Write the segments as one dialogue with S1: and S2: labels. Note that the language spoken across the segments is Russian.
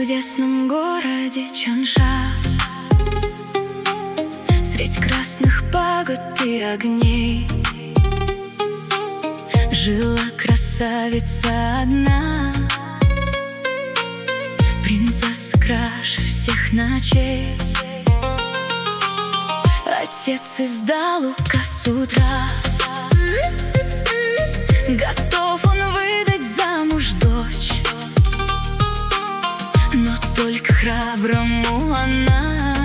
S1: чудесном городе Чанша, средь красных пагод и огней, жила красавица одна, принцесса краше всех ночей. Отец издал указ с утра, готов он выдать замуж дочь, но только храброму она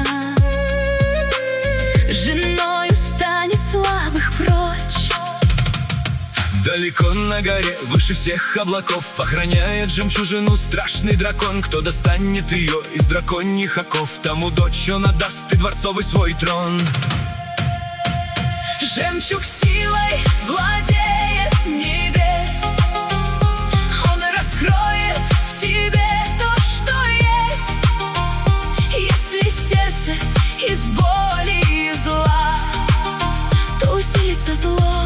S1: женою станет слабых прочь.
S2: Далеко на горе, выше всех облаков, охраняет жемчужину страшный дракон. Кто достанет ее из драконьих оков, тому дочь он отдаст и дворцовый свой трон.
S1: Жемчуг силой владеет небес, он раскроет в тебе то, что есть. Если сердце из боли и зла, то усилится зло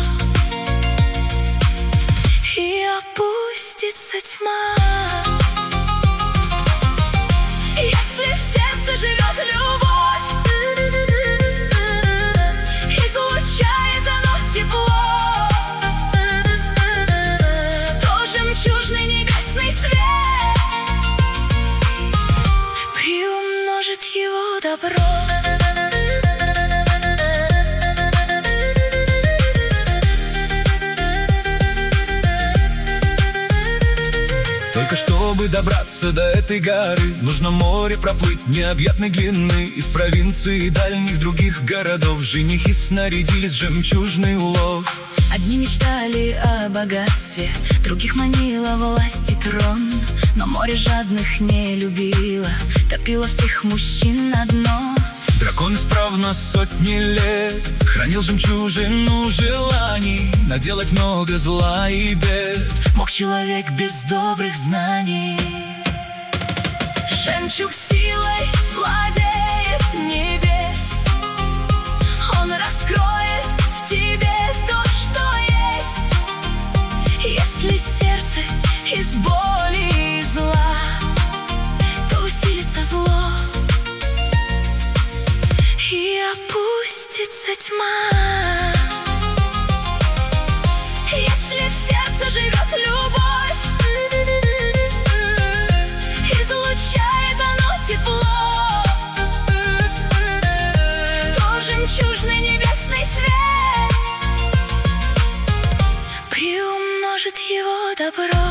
S1: и опустится тьма. Если в сердце живет любовь, излучает оно тепло, то жемчужный небесный свет приумножит его добро.
S2: Только чтобы добраться до этой горы, нужно море проплыть необъятной длины. Из провинции и дальних других городов женихи снарядились в жемчужный улов.
S1: Одни мечтали о богатстве, других манила власть и трон. Но море жадных не любило, топило всех мужчин на дно.
S2: Дракон исправно сотни лет хранил жемчужину желаний, наделать много зла и бед
S1: мог человек без добрых знаний. Жемчуг силой владеет небес, он раскроет в тебе то, что есть. Если сердце из боли и зла, то усилится зло и опустится тьма. Если в сердце живет любовь, излучает оно тепло, то жемчужный небесный свет приумножит его добро.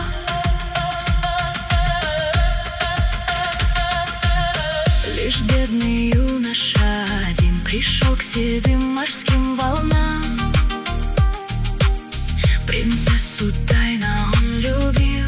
S1: Лишь бедный юноша один пришел к седым морским волнам. Принцессу тайно он любил,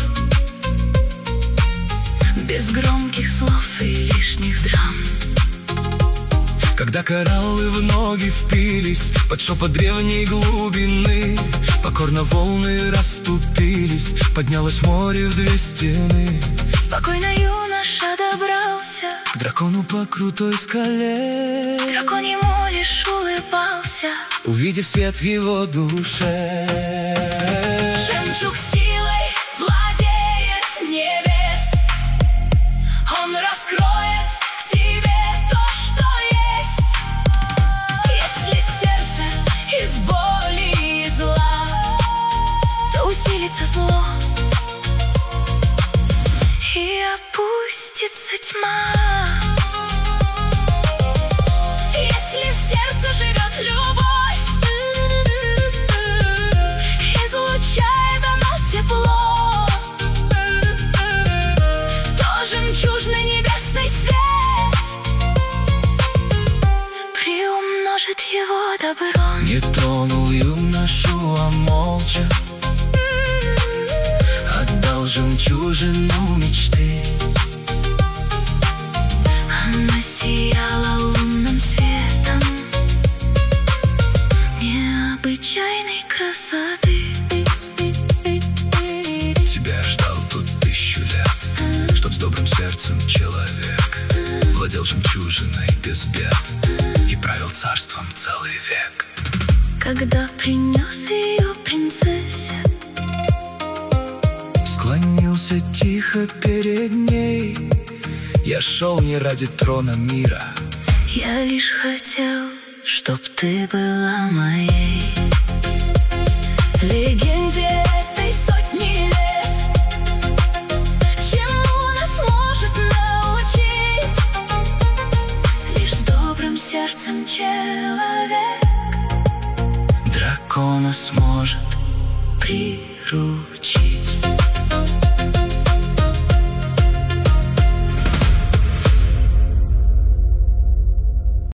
S1: без громких слов и лишних драм.
S2: Когда кораллы в ноги впились под шепот древней глубины, покорно волны расступились, поднялось море в две стены.
S1: Спокойно юноша добрался
S2: к дракону по крутой скале.
S1: Дракон ему лишь улыбался,
S2: увидев свет в его душе.
S1: Жемчуг силой владеет небес, он раскроет в тебе то, что есть. Если сердце из боли и зла, то усилится зло и опустится тьма. Если в сердце живет любовь, излучает оно тепло, то жемчужный небесный свет приумножит его добро.
S2: Не тронул юношу, а молча отдал жемчужину мечты. Она сияла лунным светом необычайной красоты. Тебя ждал тут 1000 лет, чтоб с добрым сердцем человек владел жемчужиной без бед и правил царством целый век.
S1: Когда принес ее принцессе,
S2: склонился тихо перед ней Я шел не ради трона мира.
S1: Я лишь хотел, чтоб ты была моей. Легенде этой сотни лет, чему нас может научить лишь с добрым сердцем человек дракона сможет приручить.